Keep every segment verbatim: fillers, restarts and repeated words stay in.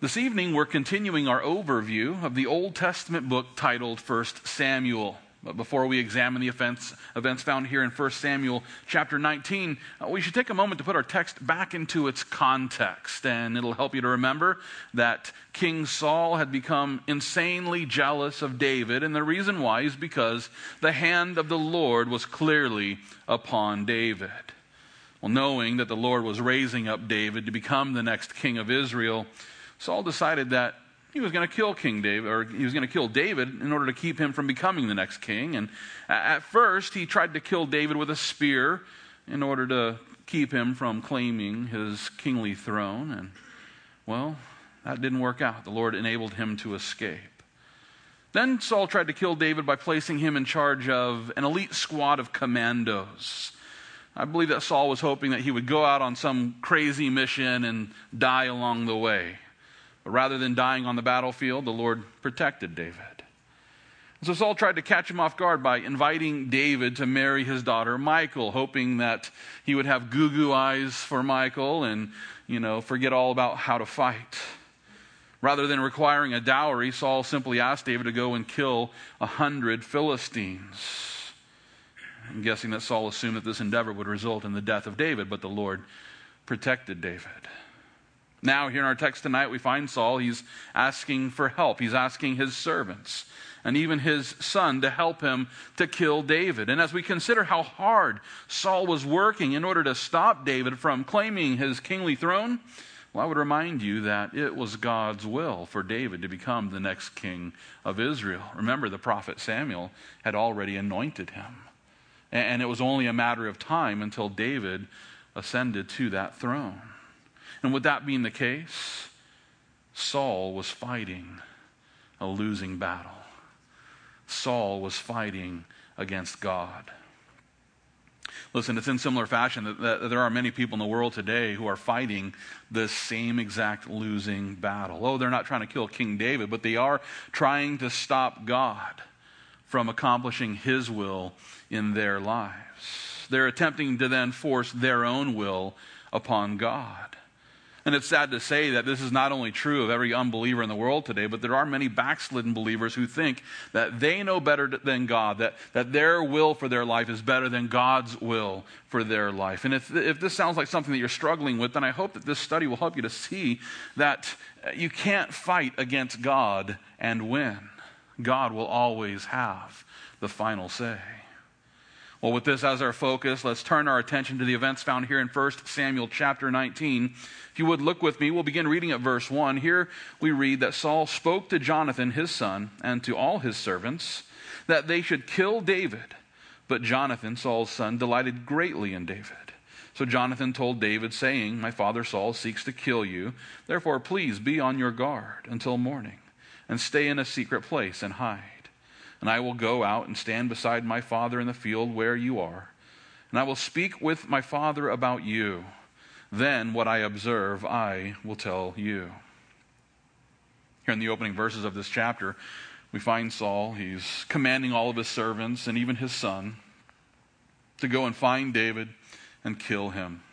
This evening, we're continuing our overview of the Old Testament book titled First Samuel. But before we examine the events, events found here in First Samuel chapter nineteen, uh, we should take a moment to put our text back into its context. And it'll help you to remember that King Saul had become insanely jealous of David. And the reason why is because the hand of the Lord was clearly upon David. Well, knowing that the Lord was raising up David to become the next king of Israel, Saul decided that he was going to kill King David, or he was going to kill David in order to keep him from becoming the next king. And at first, he tried to kill David with a spear in order to keep him from claiming his kingly throne. And, well, that didn't work out. The Lord enabled him to escape. Then Saul tried to kill David by placing him in charge of an elite squad of commandos. I believe that Saul was hoping that he would go out on some crazy mission and die along the way. But rather than dying on the battlefield, the Lord protected David. And so Saul tried to catch him off guard by inviting David to marry his daughter Michal, hoping that he would have goo-goo eyes for Michal and, you know, forget all about how to fight. Rather than requiring a dowry, Saul simply asked David to go and kill a hundred Philistines. I'm guessing that Saul assumed that this endeavor would result in the death of David, but the Lord protected David. Now, here in our text tonight, we find Saul. He's asking for help. He's asking his servants and even his son to help him to kill David. And as we consider how hard Saul was working in order to stop David from claiming his kingly throne, well, I would remind you that it was God's will for David to become the next king of Israel. Remember, the prophet Samuel had already anointed him. And it was only a matter of time until David ascended to that throne. And with that being the case, Saul was fighting a losing battle. Saul was fighting against God. Listen, it's in similar fashion that, that there are many people in the world today who are fighting the same exact losing battle. Oh, they're not trying to kill King David, but they are trying to stop God from accomplishing his will in their lives. They're attempting to then force their own will upon God. And it's sad to say that this is not only true of every unbeliever in the world today, but there are many backslidden believers who think that they know better than God, that, that their will for their life is better than God's will for their life. And if, if this sounds like something that you're struggling with, then I hope that this study will help you to see that you can't fight against God and win. God will always have the final say. Well, with this as our focus, let's turn our attention to the events found here in First Samuel chapter nineteen. If you would look with me, we'll begin reading at verse one. Here we read that Saul spoke to Jonathan his son and to all his servants that they should kill David. But Jonathan, Saul's son, delighted greatly in David. So Jonathan told David, saying, "My father Saul seeks to kill you. Therefore, please be on your guard until morning, and stay in a secret place and hide. And I will go out and stand beside my father in the field where you are. And I will speak with my father about you. Then what I observe, I will tell you." Here in the opening verses of this chapter, we find Saul. He's commanding all of his servants and even his son to go and find David and kill him.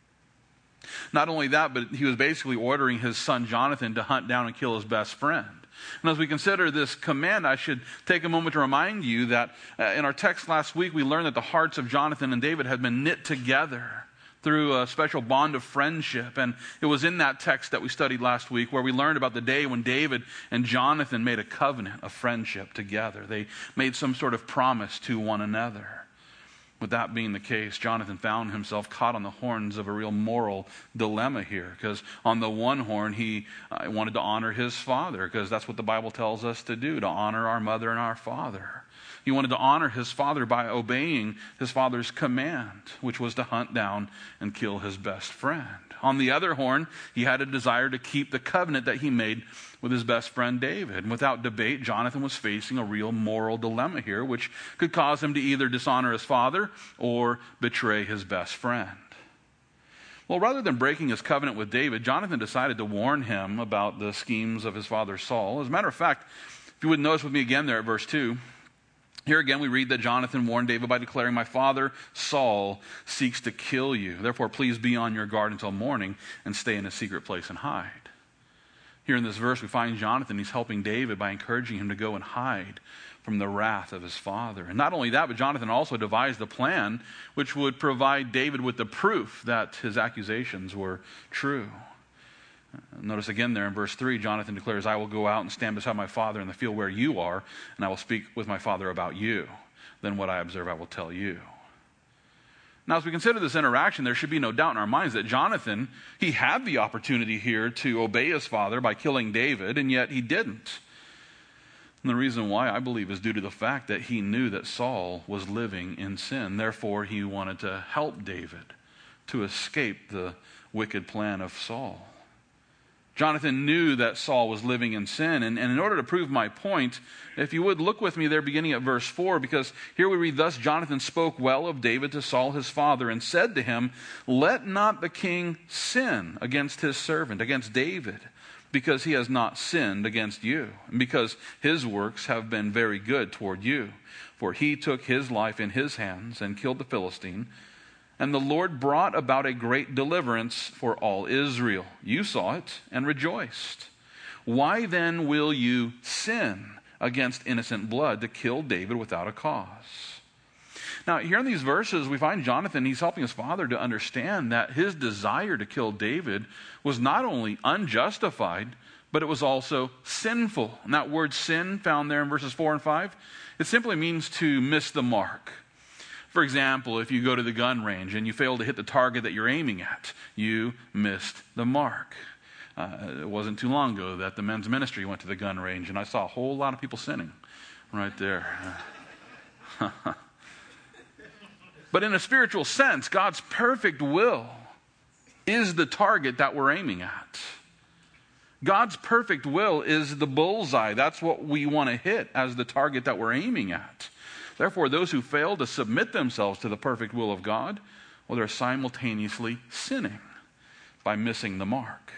Not only that, but he was basically ordering his son Jonathan to hunt down and kill his best friend. And as we consider this command, I should take a moment to remind you that uh, in our text last week, we learned that the hearts of Jonathan and David had been knit together through a special bond of friendship. And it was in that text that we studied last week where we learned about the day when David and Jonathan made a covenant of friendship together. They made some sort of promise to one another. With that being the case, Jonathan found himself caught on the horns of a real moral dilemma here. Because on the one horn, he uh, wanted to honor his father, because that's what the Bible tells us to do, to honor our mother and our father. He wanted to honor his father by obeying his father's command, which was to hunt down and kill his best friend. On the other horn, he had a desire to keep the covenant that he made with his best friend David. And without debate, Jonathan was facing a real moral dilemma here, which could cause him to either dishonor his father or betray his best friend. Well, rather than breaking his covenant with David, Jonathan decided to warn him about the schemes of his father Saul. As a matter of fact, if you would notice with me again there at verse two, here again we read that Jonathan warned David by declaring, "My father Saul seeks to kill you. Therefore, please be on your guard until morning and stay in a secret place and hide." Here in this verse, we find Jonathan, he's helping David by encouraging him to go and hide from the wrath of his father. And not only that, but Jonathan also devised a plan which would provide David with the proof that his accusations were true. Notice again there in verse three, Jonathan declares, I will go out and stand beside my father in the field where you are, and I will speak with my father about you. Then what I observe I will tell you. Now, as we consider this interaction, there should be no doubt in our minds that Jonathan, he had the opportunity here to obey his father by killing David, and yet he didn't. And the reason why, I believe, is due to the fact that he knew that Saul was living in sin. Therefore, he wanted to help David to escape the wicked plan of Saul. Jonathan knew that Saul was living in sin. And, and in order to prove my point, if you would look with me there beginning at verse four, because here we read, thus Jonathan spoke well of David to Saul his father and said to him, let not the king sin against his servant, against David, because he has not sinned against you, and because his works have been very good toward you. For he took his life in his hands and killed the Philistine, and the Lord brought about a great deliverance for all Israel. You saw it and rejoiced. Why then will you sin against innocent blood to kill David without a cause? Now, here in these verses, we find Jonathan, he's helping his father to understand that his desire to kill David was not only unjustified, but it was also sinful. And that word sin found there in verses four and five, it simply means to miss the mark. For example, if you go to the gun range and you fail to hit the target that you're aiming at, you missed the mark. Uh, it wasn't too long ago that the men's ministry went to the gun range, and I saw a whole lot of people sinning right there. But in a spiritual sense, God's perfect will is the target that we're aiming at. God's perfect will is the bullseye. That's what we want to hit as the target that we're aiming at. Therefore, those who fail to submit themselves to the perfect will of God, well, they're simultaneously sinning by missing the mark.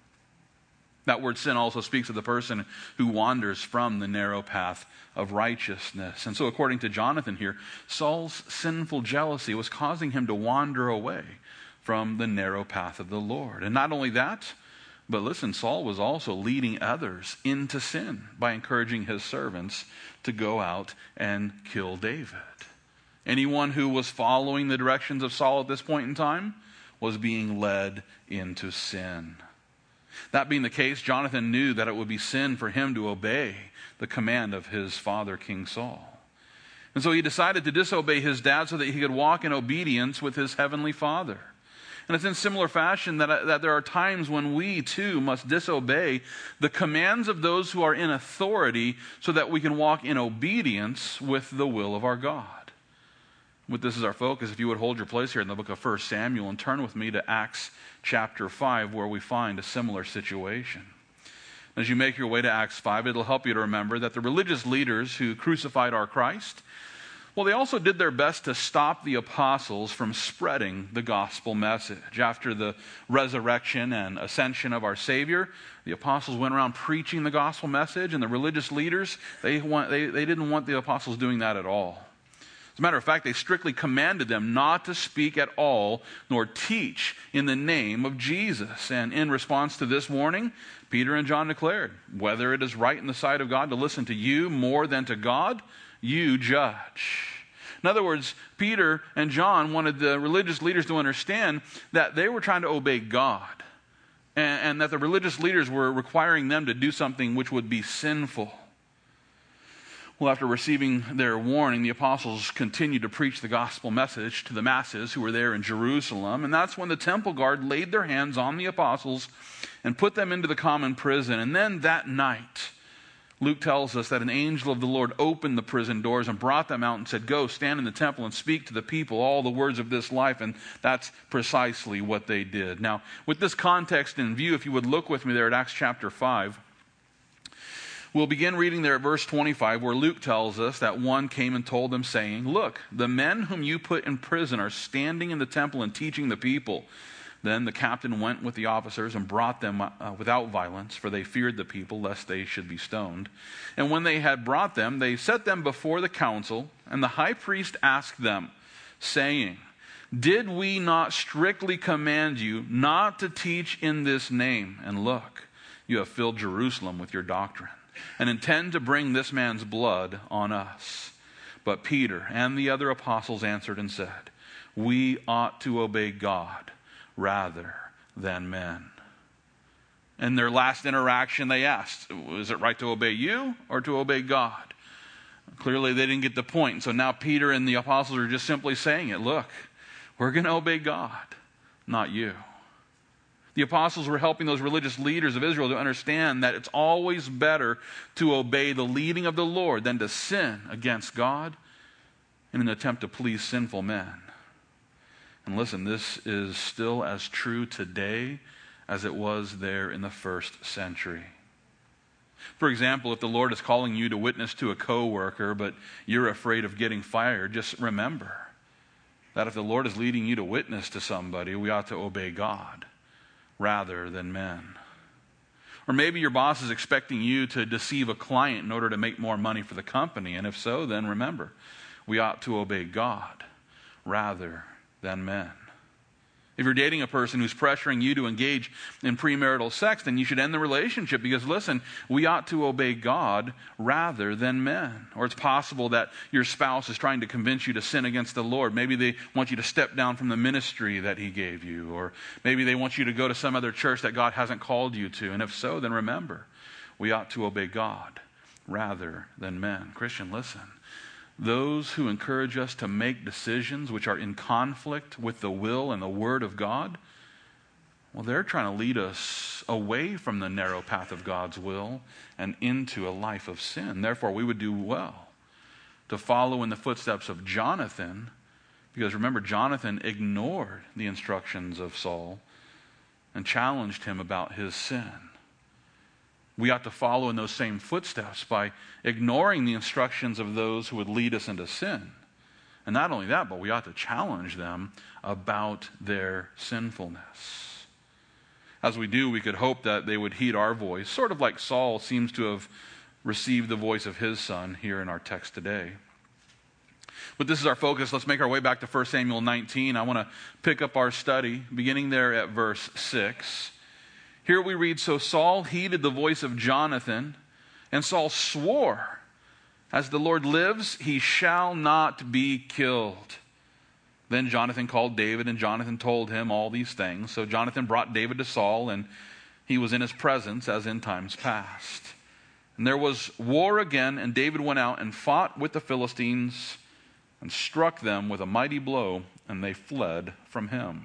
That word sin also speaks of the person who wanders from the narrow path of righteousness. And so according to Jonathan here, Saul's sinful jealousy was causing him to wander away from the narrow path of the Lord. And not only that, but listen, Saul was also leading others into sin by encouraging his servants to go out and kill David. Anyone who was following the directions of Saul at this point in time was being led into sin. That being the case, Jonathan knew that it would be sin for him to obey the command of his father, King Saul. And so he decided to disobey his dad so that he could walk in obedience with his heavenly Father. And it's in similar fashion that, that there are times when we too must disobey the commands of those who are in authority so that we can walk in obedience with the will of our God. With this as our focus, if you would hold your place here in the book of First Samuel and turn with me to Acts chapter five, where we find a similar situation. As you make your way to Acts five, it'll help you to remember that the religious leaders who crucified our Christ, well, they also did their best to stop the apostles from spreading the gospel message. After the resurrection and ascension of our Savior, the apostles went around preaching the gospel message, and the religious leaders, they, want, they, they didn't want the apostles doing that at all. As a matter of fact, they strictly commanded them not to speak at all nor teach in the name of Jesus. And in response to this warning, Peter and John declared, whether it is right in the sight of God to listen to you more than to God, you judge. In other words, Peter and John wanted the religious leaders to understand that they were trying to obey God, and, and that the religious leaders were requiring them to do something which would be sinful. Well, after receiving their warning, the apostles continued to preach the gospel message to the masses who were there in Jerusalem. And that's when the temple guard laid their hands on the apostles and put them into the common prison. And then that night, Luke tells us that an angel of the Lord opened the prison doors and brought them out and said, go, stand in the temple and speak to the people all the words of this life. And that's precisely what they did. Now, with this context in view, if you would look with me there at Acts chapter five, we'll begin reading there at verse twenty-five, where Luke tells us that one came and told them, saying, look, the men whom you put in prison are standing in the temple and teaching the people. Then the captain went with the officers and brought them uh, without violence, for they feared the people, lest they should be stoned. And when they had brought them, they set them before the council, and the high priest asked them, saying, did we not strictly command you not to teach in this name? And look, you have filled Jerusalem with your doctrine, and intend to bring this man's blood on us." But Peter and the other apostles answered and said, "We ought to obey God rather than men." In their last interaction, they asked, is it right to obey you or to obey God? Clearly, they didn't get the point. So now Peter and the apostles are just simply saying it. Look, we're going to obey God, not you. The apostles were helping those religious leaders of Israel to understand that it's always better to obey the leading of the Lord than to sin against God in an attempt to please sinful men. And listen, this is still as true today as it was there in the first century. For example, if the Lord is calling you to witness to a coworker, but you're afraid of getting fired, just remember that if the Lord is leading you to witness to somebody, we ought to obey God rather than men. Or maybe your boss is expecting you to deceive a client in order to make more money for the company, and if so, then remember, we ought to obey God rather than men. If you're dating a person who's pressuring you to engage in premarital sex, then you should end the relationship because, listen, we ought to obey God rather than men. Or it's possible that your spouse is trying to convince you to sin against the Lord. Maybe they want you to step down from the ministry that He gave you. Or maybe they want you to go to some other church that God hasn't called you to. And if so, then remember, we ought to obey God rather than men. Christian, listen. Those who encourage us to make decisions which are in conflict with the will and the word of God, well, they're trying to lead us away from the narrow path of God's will and into a life of sin. Therefore, we would do well to follow in the footsteps of Jonathan, because remember, Jonathan ignored the instructions of Saul and challenged him about his sin. We ought to follow in those same footsteps by ignoring the instructions of those who would lead us into sin. And not only that, but we ought to challenge them about their sinfulness. As we do, we could hope that they would heed our voice, sort of like Saul seems to have received the voice of his son here in our text today. But this is our focus. Let's make our way back to First Samuel nineteen. I want to pick up our study, beginning there at verse six. Here we read, "So Saul heeded the voice of Jonathan, and Saul swore, 'As the Lord lives, he shall not be killed.' Then Jonathan called David, and Jonathan told him all these things. So Jonathan brought David to Saul, and he was in his presence as in times past. And there was war again, and David went out and fought with the Philistines and struck them with a mighty blow, and they fled from him."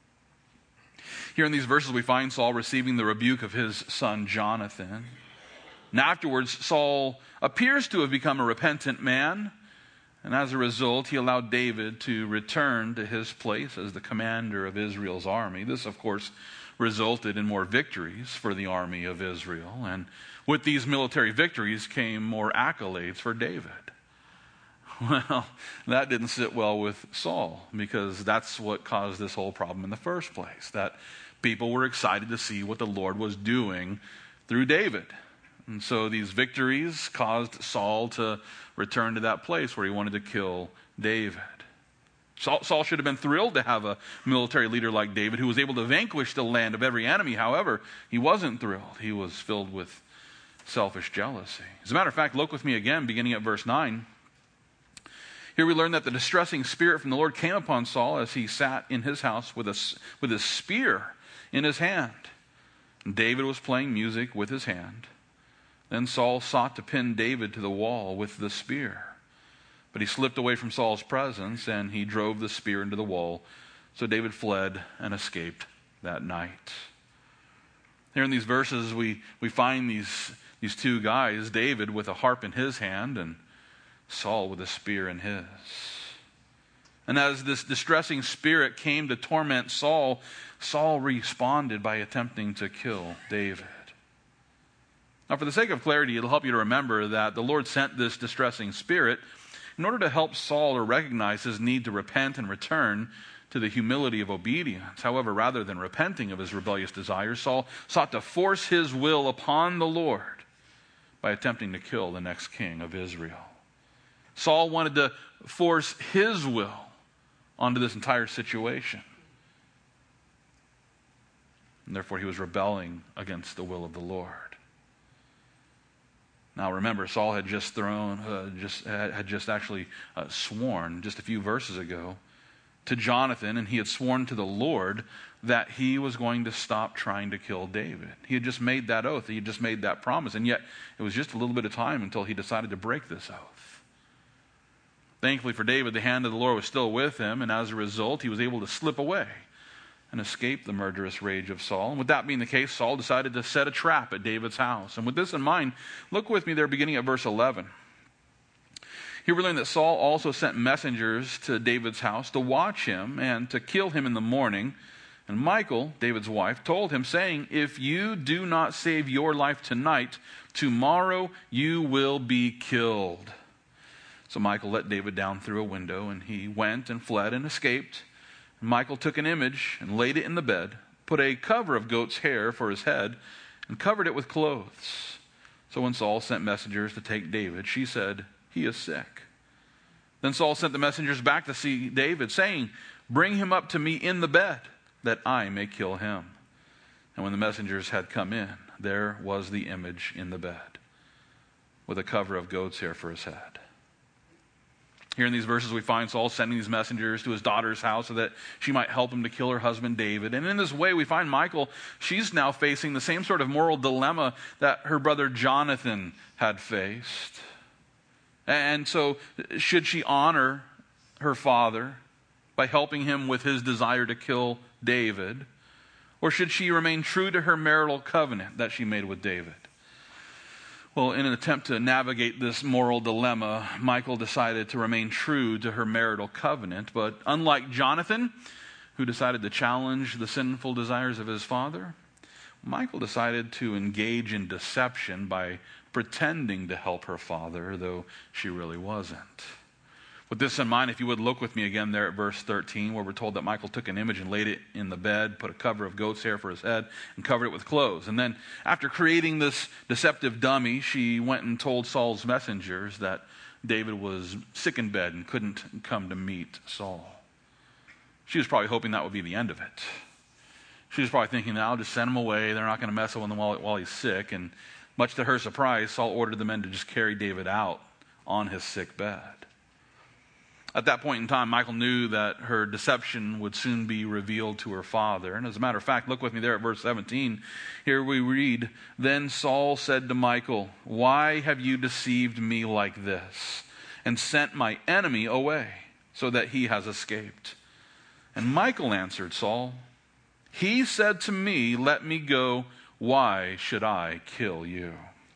Here in these verses, we find Saul receiving the rebuke of his son Jonathan. And afterwards, Saul appears to have become a repentant man. And as a result, he allowed David to return to his place as the commander of Israel's army. This, of course, resulted in more victories for the army of Israel. And with these military victories came more accolades for David. Well, that didn't sit well with Saul, because that's what caused this whole problem in the first place, that people were excited to see what the Lord was doing through David. And so these victories caused Saul to return to that place where he wanted to kill David. Saul, Saul should have been thrilled to have a military leader like David who was able to vanquish the land of every enemy. However, he wasn't thrilled. He was filled with selfish jealousy. As a matter of fact, look with me again, beginning at verse nine. Here we learn that the distressing spirit from the Lord came upon Saul as he sat in his house with a, with a spear in his hand. And David was playing music with his hand. Then Saul sought to pin David to the wall with the spear. But he slipped away from Saul's presence, and he drove the spear into the wall. So David fled and escaped that night. Here in these verses, we, we find these, these two guys, David with a harp in his hand, and Saul with a spear in his. And as this distressing spirit came to torment Saul, Saul responded by attempting to kill David. Now, for the sake of clarity, it'll help you to remember that the Lord sent this distressing spirit in order to help Saul to recognize his need to repent and return to the humility of obedience. However, rather than repenting of his rebellious desires, Saul sought to force his will upon the Lord by attempting to kill the next king of Israel. Saul wanted to force his will onto this entire situation. and therefore he was rebelling against the will of the Lord. Now remember, Saul had just thrown, uh, just had just actually uh, sworn just a few verses ago to Jonathan, and he had sworn to the Lord that he was going to stop trying to kill David. He had just made that oath. He had just made that promise, and yet it was just a little bit of time until he decided to break this oath. Thankfully for David, the hand of the Lord was still with him, and as a result, he was able to slip away and escape the murderous rage of Saul. And with that being the case, Saul decided to set a trap at David's house. And with this in mind, look with me there beginning at verse eleven. Here we learn that Saul also sent messengers to David's house to watch him and to kill him in the morning. And Michal, David's wife, told him, saying, "If you do not save your life tonight, tomorrow you will be killed." So Michal let David down through a window, and he went and fled and escaped. And Michal took an image and laid it in the bed, put a cover of goat's hair for his head, and covered it with clothes. So when Saul sent messengers to take David, she said, "He is sick." Then Saul sent the messengers back to see David, saying, "Bring him up to me in the bed, that I may kill him." And when the messengers had come in, there was the image in the bed, with a cover of goat's hair for his head. Here in these verses, we find Saul sending these messengers to his daughter's house so that she might help him to kill her husband David. And in this way, we find Michal, she's now facing the same sort of moral dilemma that her brother Jonathan had faced. And so, should she honor her father by helping him with his desire to kill David? Or should she remain true to her marital covenant that she made with David? Well, in an attempt to navigate this moral dilemma, Michal decided to remain true to her marital covenant. But unlike Jonathan, who decided to challenge the sinful desires of his father, Michal decided to engage in deception by pretending to help her father, though she really wasn't. With this in mind, if you would look with me again there at verse thirteen, where we're told that Michal took an image and laid it in the bed, put a cover of goat's hair for his head, and covered it with clothes. And then, after creating this deceptive dummy, she went and told Saul's messengers that David was sick in bed and couldn't come to meet Saul. She was probably hoping that would be the end of it. She was probably thinking, I'll just send him away. They're not going to mess with him while, while he's sick. And much to her surprise, Saul ordered the men to just carry David out on his sick bed. At that point in time, Michal knew that her deception would soon be revealed to her father. And as a matter of fact, look with me there at verse seventeen. Here we read, "Then Saul said to Michal, 'Why have you deceived me like this, and sent my enemy away, so that he has escaped?' And Michal answered Saul, 'He said to me, let me go. Why should I kill you?'"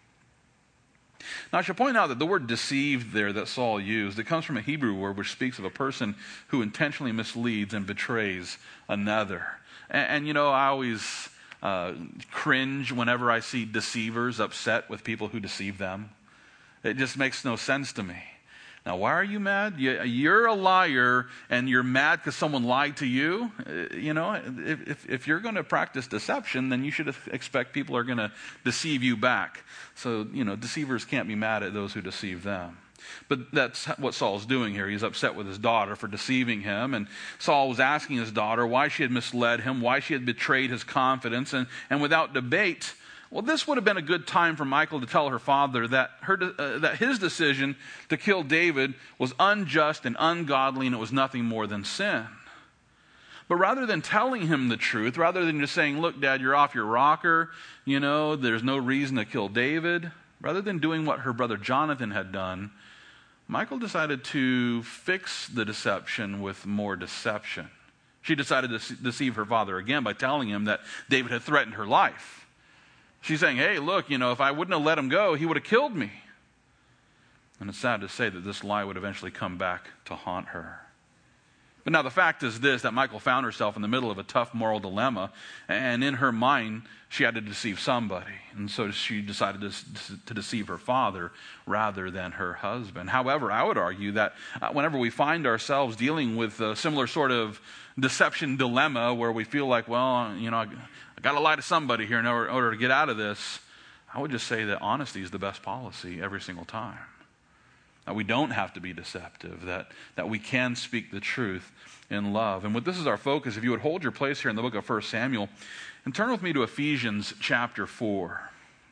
Now, I should point out that the word deceived there that Saul used, it comes from a Hebrew word which speaks of a person who intentionally misleads and betrays another. And, and you know, I always uh, cringe whenever I see deceivers upset with people who deceive them. It just makes no sense to me. Now, why are you mad? You're a liar, and you're mad because someone lied to you. You know, if, if you're going to practice deception, then you should expect people are going to deceive you back. So, you know, deceivers can't be mad at those who deceive them. But that's what Saul's doing here. He's upset with his daughter for deceiving him. And Saul was asking his daughter why she had misled him, why she had betrayed his confidence. And, and without debate, well, this would have been a good time for Michal to tell her father that her uh, that his decision to kill David was unjust and ungodly, and it was nothing more than sin. But rather than telling him the truth, rather than just saying, "Look, Dad, you're off your rocker, you know, there's no reason to kill David," rather than doing what her brother Jonathan had done, Michal decided to fix the deception with more deception. She decided to deceive her father again by telling him that David had threatened her life. She's saying, "Hey, look, you know, if I wouldn't have let him go, he would have killed me." And it's sad to say that this lie would eventually come back to haunt her. But now the fact is this, that Michal found herself in the middle of a tough moral dilemma, and in her mind, she had to deceive somebody. And so she decided to, to deceive her father rather than her husband. However, I would argue that uh, whenever we find ourselves dealing with a similar sort of deception dilemma where we feel like, well, you know, I, I got to lie to somebody here in order, in order to get out of this, I would just say that honesty is the best policy every single time. that we don't have to be deceptive, that, that we can speak the truth in love. And with this as our focus, if you would hold your place here in the book of First Samuel, and turn with me to Ephesians chapter four.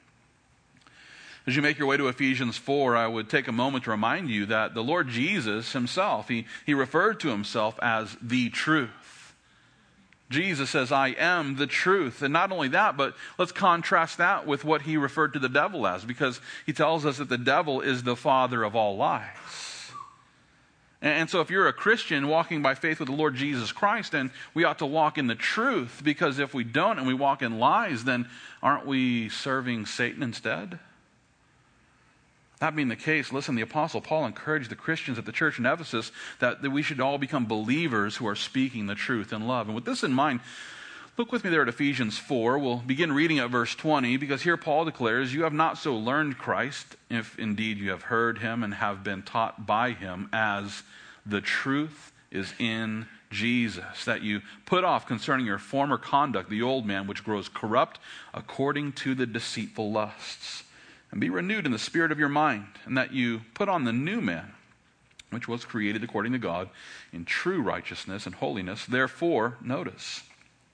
As you make your way to Ephesians four, I would take a moment to remind you that the Lord Jesus himself, he, he referred to himself as the truth. Jesus says, I am the truth. And not only that, but let's contrast that with what he referred to the devil as, because he tells us that the devil is the father of all lies. And so if you're a Christian walking by faith with the Lord Jesus Christ, then we ought to walk in the truth, because if we don't and we walk in lies, then aren't we serving Satan instead? That being the case, listen, the Apostle Paul encouraged the Christians at the church in Ephesus that, that we should all become believers who are speaking the truth in love. And with this in mind, look with me there at Ephesians four. We'll begin reading at verse twenty, because here Paul declares, you have not so learned Christ, if indeed you have heard him and have been taught by him, as the truth is in Jesus, that you put off concerning your former conduct the old man, which grows corrupt according to the deceitful lusts. And be renewed in the spirit of your mind, and that you put on the new man, which was created according to God in true righteousness and holiness. Therefore, notice,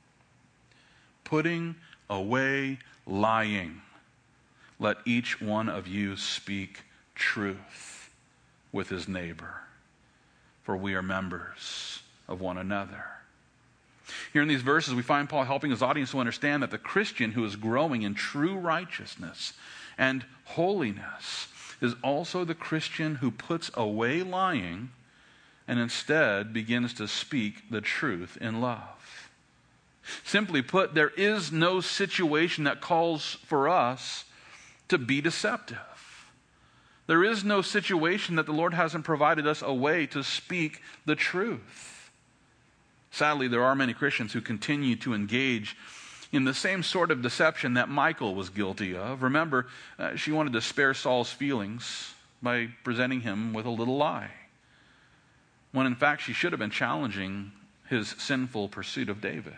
putting away lying, let each one of you speak truth with his neighbor, for we are members of one another. Here in these verses, we find Paul helping his audience to understand that the Christian who is growing in true righteousness and holiness is also the Christian who puts away lying and instead begins to speak the truth in love. Simply put, there is no situation that calls for us to be deceptive. There is no situation that the Lord hasn't provided us a way to speak the truth. Sadly, there are many Christians who continue to engage in the same sort of deception that Michal was guilty of. Remember, uh, she wanted to spare Saul's feelings by presenting him with a little lie, when in fact she should have been challenging his sinful pursuit of David.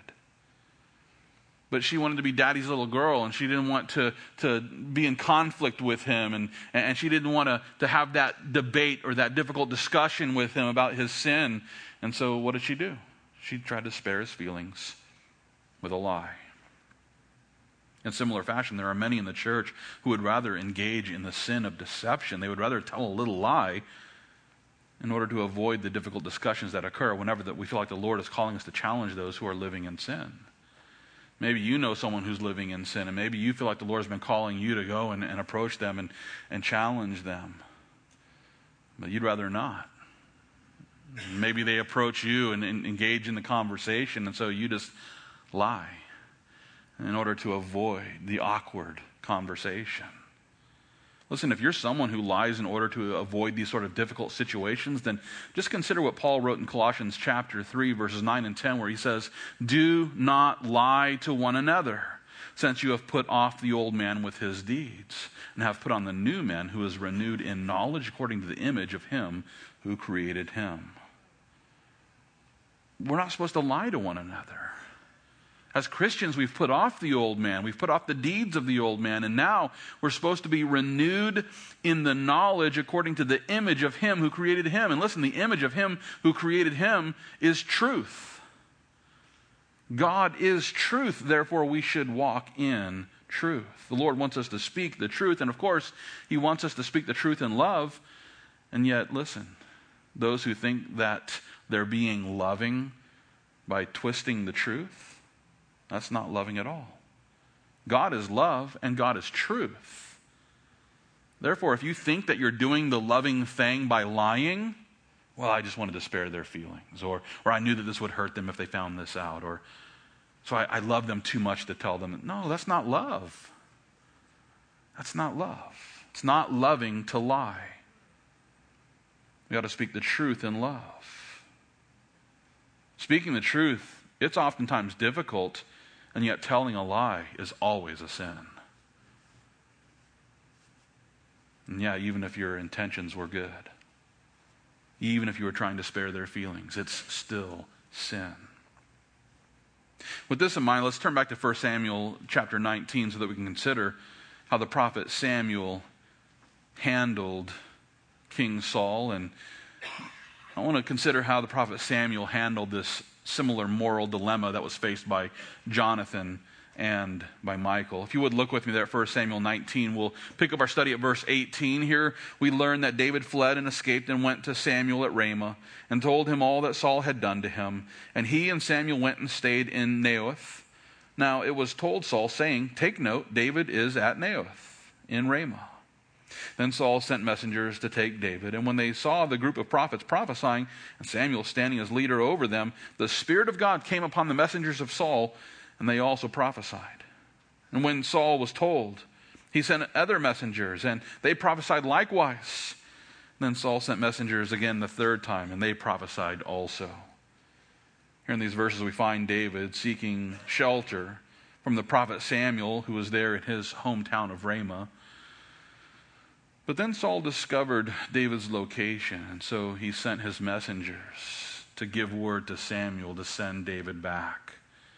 But she wanted to be daddy's little girl, and she didn't want to, to be in conflict with him, and, and she didn't want to, to have that debate or that difficult discussion with him about his sin. And so what did she do? She tried to spare his feelings with a lie. In similar fashion, there are many in the church who would rather engage in the sin of deception. They would rather tell a little lie in order to avoid the difficult discussions that occur whenever that we feel like the Lord is calling us to challenge those who are living in sin. Maybe you know someone who's living in sin, and maybe you feel like the Lord has been calling you to go and, and approach them and, and challenge them. But you'd rather not. Maybe they approach you and, and engage in the conversation, and so you just lie in order to avoid the awkward conversation. Listen, if you're someone who lies in order to avoid these sort of difficult situations, then just consider what Paul wrote in Colossians chapter three, verses nine and ten, where he says, do not lie to one another, since you have put off the old man with his deeds, and have put on the new man, who is renewed in knowledge according to the image of him who created him. We're not supposed to lie to one another. As Christians, we've put off the old man. We've put off the deeds of the old man. And now we're supposed to be renewed in the knowledge according to the image of him who created him. And listen, the image of him who created him is truth. God is truth. Therefore, we should walk in truth. The Lord wants us to speak the truth. And of course, he wants us to speak the truth in love. And yet, listen, those who think that they're being loving by twisting the truth, that's not loving at all. God is love and God is truth. Therefore, if you think that you're doing the loving thing by lying, well, I just wanted to spare their feelings, or or I knew that this would hurt them if they found this out, or so I, I love them too much to tell them. No, that's not love. That's not love. It's not loving to lie. We ought to speak the truth in love. Speaking the truth, it's oftentimes difficult, and yet telling a lie is always a sin. And yeah, even if your intentions were good, even if you were trying to spare their feelings, it's still sin. With this in mind, let's turn back to First Samuel chapter nineteen so that we can consider how the prophet Samuel handled King Saul. And I want to consider how the prophet Samuel handled this similar moral dilemma that was faced by Jonathan and by Michal. If you would look with me there at First Samuel nineteen, we'll pick up our study at verse eighteen. Here we learn that David fled and escaped and went to Samuel at Ramah and told him all that Saul had done to him. And he and Samuel went and stayed in Naioth. Now it was told Saul, saying, "Take note, David is at Naioth in Ramah." Then Saul sent messengers to take David, and when they saw the group of prophets prophesying, and Samuel standing as leader over them, the Spirit of God came upon the messengers of Saul, and they also prophesied. And when Saul was told, he sent other messengers, and they prophesied likewise. Then Saul sent messengers again the third time, and they prophesied also. Here in these verses we find David seeking shelter from the prophet Samuel, who was there in his hometown of Ramah. But then Saul discovered David's location, and so he sent his messengers to give word to Samuel to send David back.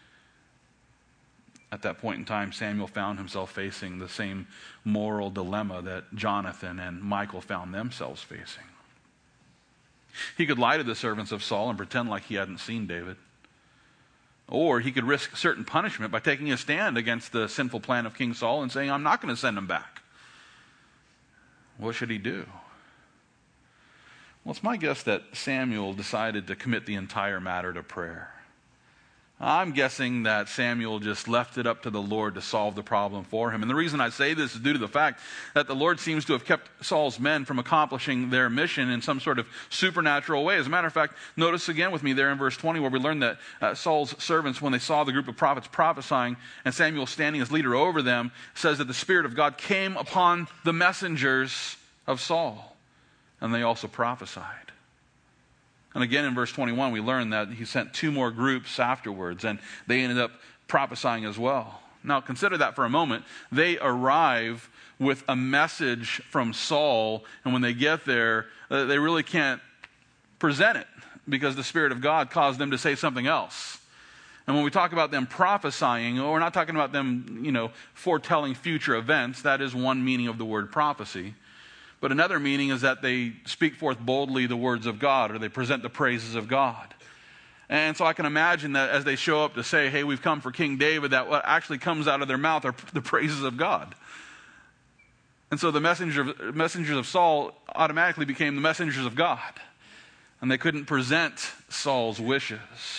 At that point in time, Samuel found himself facing the same moral dilemma that Jonathan and Michal found themselves facing. He could lie to the servants of Saul and pretend like he hadn't seen David. Or he could risk certain punishment by taking a stand against the sinful plan of King Saul and saying, "I'm not going to send him back." What should he do? Well, it's my guess that Samuel decided to commit the entire matter to prayer. I'm guessing that Samuel just left it up to the Lord to solve the problem for him. And the reason I say this is due to the fact that the Lord seems to have kept Saul's men from accomplishing their mission in some sort of supernatural way. As a matter of fact, notice again with me there in verse twenty where we learn that uh, Saul's servants, when they saw the group of prophets prophesying and Samuel standing as leader over them, says that the Spirit of God came upon the messengers of Saul, and they also prophesied. And again in verse twenty-one, we learn that he sent two more groups afterwards, and they ended up prophesying as well. Now consider that for a moment. They arrive with a message from Saul, and when they get there, uh, they really can't present it because the Spirit of God caused them to say something else. And when we talk about them prophesying, we're not talking about them, you know, foretelling future events. That is one meaning of the word prophecy. But another meaning is that they speak forth boldly the words of God, or they present the praises of God. And so I can imagine that as they show up to say, "Hey, we've come for King David," that what actually comes out of their mouth are the praises of God. And so the messenger, messengers of Saul automatically became the messengers of God. And they couldn't present Saul's wishes.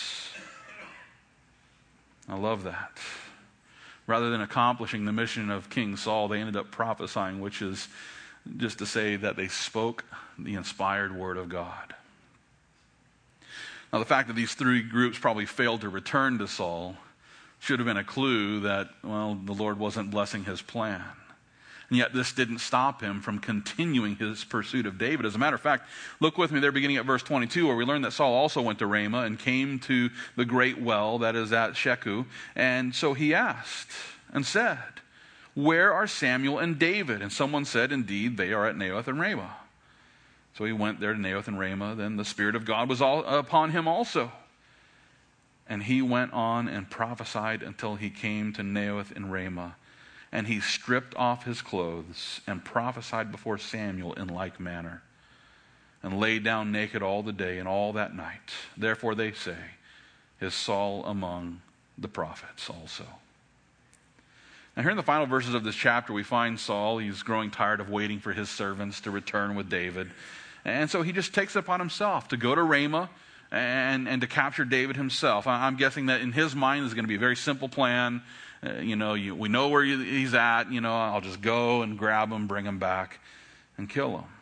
I love that. Rather than accomplishing the mission of King Saul, they ended up prophesying, which is just to say that they spoke the inspired word of God. Now, the fact that these three groups probably failed to return to Saul should have been a clue that, well, the Lord wasn't blessing his plan. And yet this didn't stop him from continuing his pursuit of David. As a matter of fact, look with me there beginning at verse twenty-two, where we learn that Saul also went to Ramah and came to the great well that is at Sheku. And so he asked and said, "Where are Samuel and David?" And someone said, "Indeed, they are at Naioth and Ramah." So he went there to Naioth and Ramah. Then the Spirit of God was all upon him also. And he went on and prophesied until he came to Naioth and Ramah. And he stripped off his clothes and prophesied before Samuel in like manner. And lay down naked all the day and all that night. Therefore they say, is Saul among the prophets also. Now here in the final verses of this chapter, we find Saul. He's growing tired of waiting for his servants to return with David. And so he just takes it upon himself to go to Ramah and, and to capture David himself. I'm guessing that in his mind is going to be a very simple plan. Uh, you know, you, we know where he's at. You know, I'll just go and grab him, bring him back, and kill him.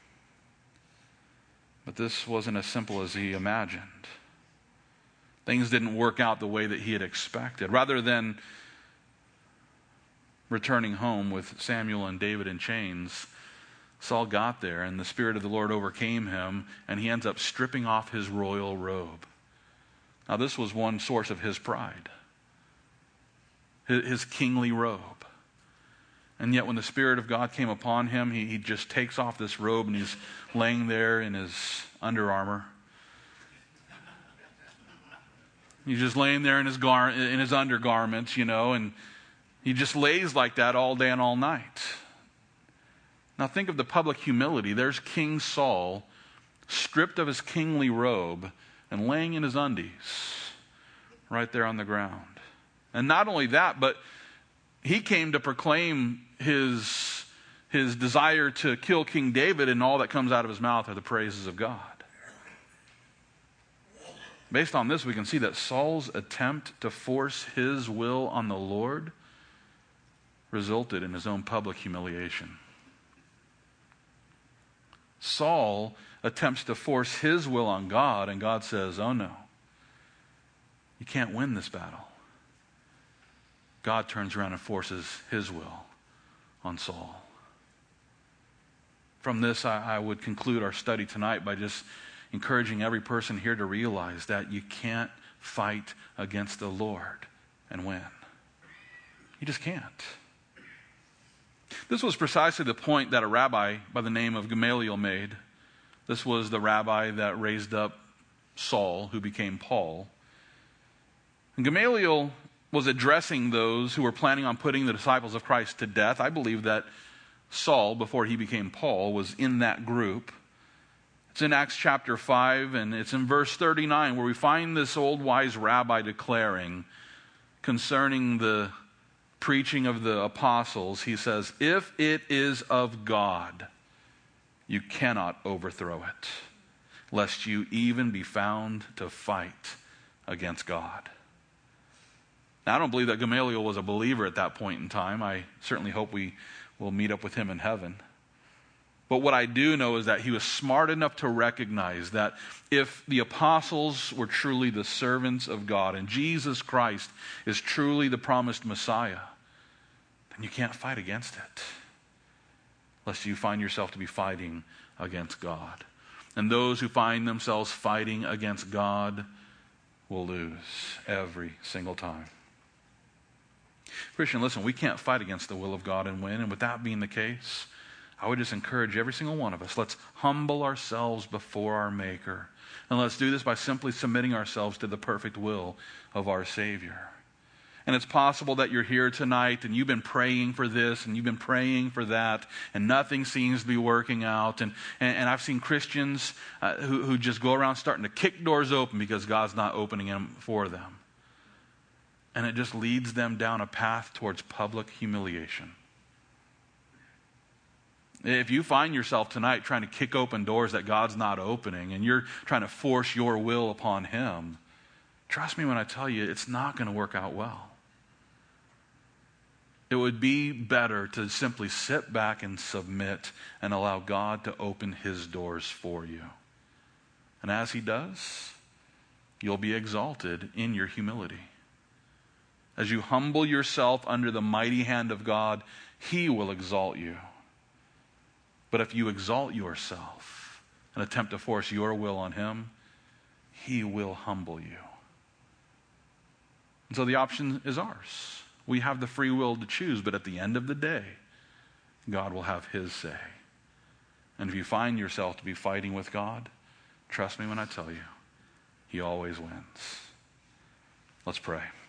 But this wasn't as simple as he imagined. Things didn't work out the way that he had expected. Rather than returning home with Samuel and David in chains, Saul got there and the Spirit of the Lord overcame him, and he ends up stripping off his royal robe. Now this was one source of his pride, his kingly robe. And yet when the Spirit of God came upon him, he, he just takes off this robe and he's laying there in his Under Armour. He's just laying there in his gar- in his undergarments, you know, and he just lays like that all day and all night. Now think of the public humility. There's King Saul, stripped of his kingly robe and laying in his undies right there on the ground. And not only that, but he came to proclaim his, his desire to kill King David, and all that comes out of his mouth are the praises of God. Based on this, we can see that Saul's attempt to force his will on the Lord resulted in his own public humiliation. Saul attempts to force his will on God, and God says, oh no, you can't win this battle. God turns around and forces his will on Saul. From this, I, I would conclude our study tonight by just encouraging every person here to realize that you can't fight against the Lord and win. You just can't. This was precisely the point that a rabbi by the name of Gamaliel made. This was the rabbi that raised up Saul, who became Paul. And Gamaliel was addressing those who were planning on putting the disciples of Christ to death. I believe that Saul, before he became Paul, was in that group. It's in Acts chapter five, and it's in verse thirty-nine, where we find this old wise rabbi declaring concerning the preaching of the apostles. He says, if it is of God, you cannot overthrow it, lest you even be found to fight against God. Now, I don't believe that Gamaliel was a believer at that point in time. I certainly hope we will meet up with him in heaven. But what I do know is that he was smart enough to recognize that if the apostles were truly the servants of God and Jesus Christ is truly the promised Messiah, then you can't fight against it, lest you find yourself to be fighting against God. And those who find themselves fighting against God will lose every single time. Christian, listen, we can't fight against the will of God and win. And with that being the case, I would just encourage every single one of us, let's humble ourselves before our Maker. And let's do this by simply submitting ourselves to the perfect will of our Savior. And it's possible that you're here tonight and you've been praying for this and you've been praying for that, and nothing seems to be working out. And, and, and I've seen Christians uh, who, who just go around starting to kick doors open because God's not opening them for them. And it just leads them down a path towards public humiliation. If you find yourself tonight trying to kick open doors that God's not opening and you're trying to force your will upon Him, trust me when I tell you, it's not going to work out well. It would be better to simply sit back and submit and allow God to open His doors for you. And as He does, you'll be exalted in your humility. As you humble yourself under the mighty hand of God, He will exalt you. But if you exalt yourself and attempt to force your will on Him, He will humble you. And so the option is ours. We have the free will to choose, but at the end of the day, God will have His say. And if you find yourself to be fighting with God, trust me when I tell you, He always wins. Let's pray.